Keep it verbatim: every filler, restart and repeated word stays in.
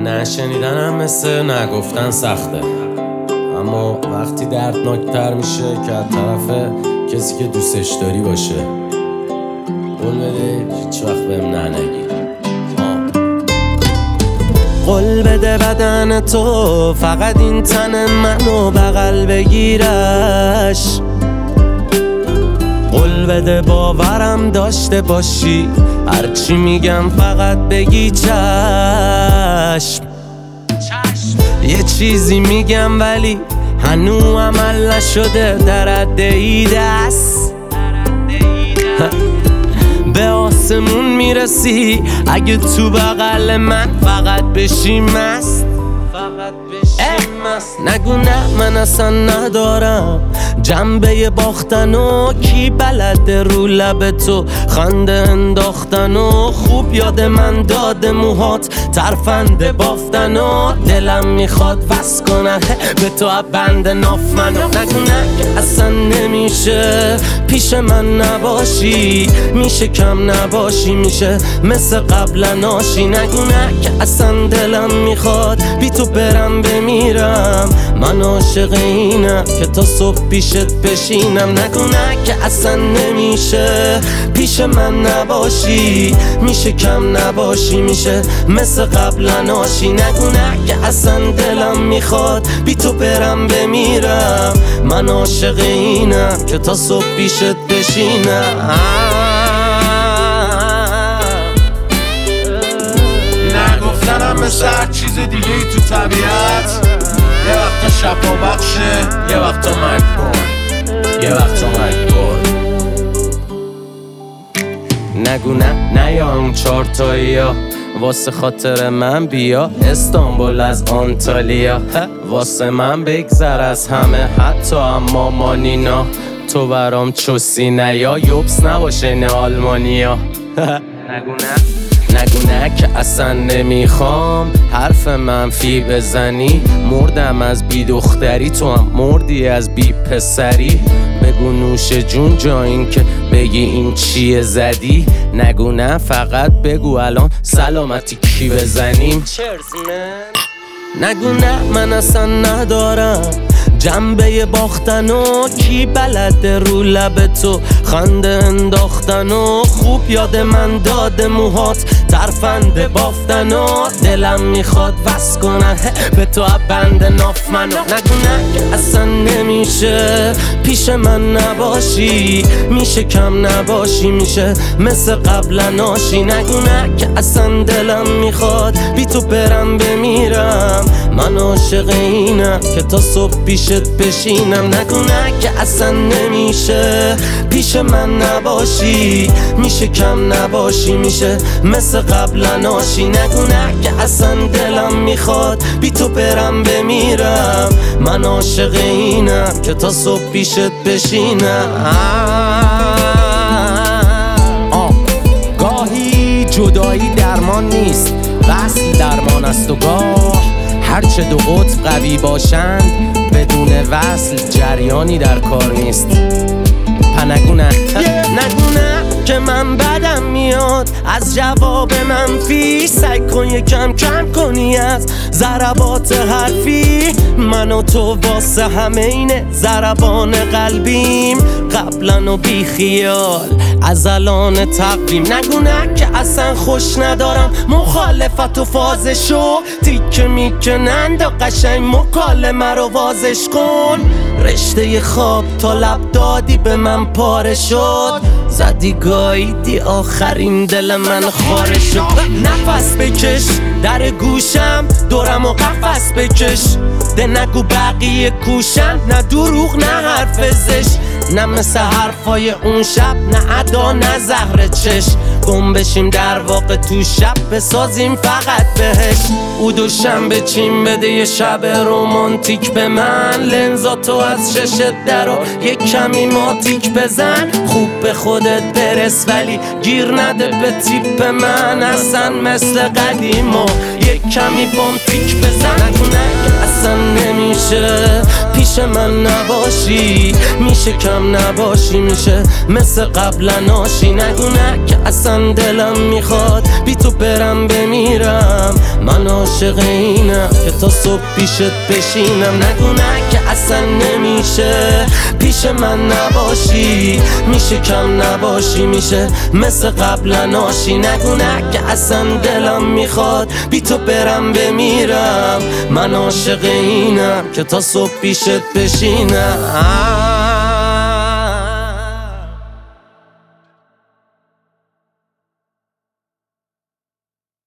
نشنیدنم مثل نگفتن سخته، اما وقتی دردناکتر میشه که از طرف کسی که دوستش داری باشه. قول بده هیچ وقت بهم نه نگی. قول بده بدن تو فقط این تن منو بغل بگیرش. قول بده باورم داشته باشی، هرچی میگم فقط بگی چشم. یه چیزی میگم ولی هنو عمل نشده، در عده دست به آسمون میرسی اگه تو بغل من فقط بشی مست. نگو نه من اصلا ندارم جنبه باختن و کی بلده رو لب تو خنده انداختن و خوب یاد من داده موهات ترفنده بافتن و دلم میخواد وس کنه به تو بند ناف منو. نگو نه که اصلا نمیشه پیش من نباشی، میشه کم نباشی، میشه مثل قبل ناشی. نگو نه که اصلا دلم میخواد بی تو برم بمیرم، من عاشق اینم که تا صبح پیشت بشینم. نگو نه که اصلا نمیشه پیش من نباشی، میشه کم نباشی، میشه مثل قبل ناشی. نگو نه که اصلا دلم میخواد بی تو برم بمیرم، من عاشق اینم که تا صبح پیشت بشینم. نگفتنم مثل هر چیز دیگه ای تو طبیعت، یه وقتا شفا بخشه، یه وقتا مجبور، یه وقتا مجبور. نگو نه نیام چارتایی ها واسه خاطر من بیا استانبول از آنتالیا، واسه من بگذر از همه حتی اما مانینا. تو برام چوسی نه یا یوبس نباشه نه آلمانیا. نگو نه نگو نه که اصلا نمیخوام حرف منفی بزنی، مردم از بی دختری تو هم مردی از بی پسری. بگو نوش جون جا این که بگی این چیه زدی. نگو نه فقط بگو الان سلامتی کی بزنیم. نگو نه من اصلا ندارم جنبه باختن و کی بلده رو لب تو خنده انداختن و خوب یاد من داده موهات ترفنده بافتن و دلم میخواد وس کنه به تو بند ناف منو. نگو نه که اصلا نمیشه پیش من نباشی، میشه کم نباشی، میشه مثل قبل ناشی. نگو نه که اصلا دلم میخواد بی تو برم بمیرم، من عاشق اینم که تا صبح پیشت بشینم. نگو نه که اصلا نمیشه پیش من نباشی، میشه کم نباشی، میشه مثل قبل ناشی. نگو نه که اصلا دلم میخواد بی تو برم بمیرم، من عاشق اینم که تا صبح پیشت بشینم. آه. گاهی جدایی درمان نیست، وصل درمان است و گاه هرچه دو قطب قوی باشند بدون وصل جریانی در کار نیست. نگو نه نگو نه که من بدم میاد از جواب منفی، سعی کن یکم کم کنی از ضربات حرفی. من و تو واسه همه اینه ضربان قلبیم، قبلا و بی خیال از الان تقویم. نگو نه که اصلا خوش ندارم مخالفت و فازشو، تیکه میکنند و قشنگ مکالمه رو وازش کن. رشته خواب تا لب دادی به من پاره شد، زدی گاییدی آخرین دل من خاره شد. نفس بکش در گوشم دورم و قفس بکش، ده نگو بقیه کوشن، نه دروغ نه حرف زش، نه مثل حرفای اون شب، نه ادا نه زهر چش. گم بشیم در واقع تو شب بسازیم فقط بهش. او دوشنبه چین بده یه شب رومانتیک به من، لنزاتو از ششت درا یک کمی ماتیک بزن. خوب به خودت برس ولی گیر نده به تیپ من، اصلا مثل قدیما یک کمی بامپیک بزن. نگو نه اصلا نمیشه پیش من نباشی، میشه کم نباشی، میشه مثل قبل ناشی. نگو نه که اصلا دلم میخواد بی تو برم بمیرم، من عاشق اینم که تا صبح پیشت بشینم. نگو نه که اصلا نمیشه پیش من نباشی، میشه کم نباشی، میشه مثل قبلا آشی. نگو نه که اصلا دلم میخواد بی تو برم بمیرم. من عاشق اینم که تا صبح پیشت بشینم.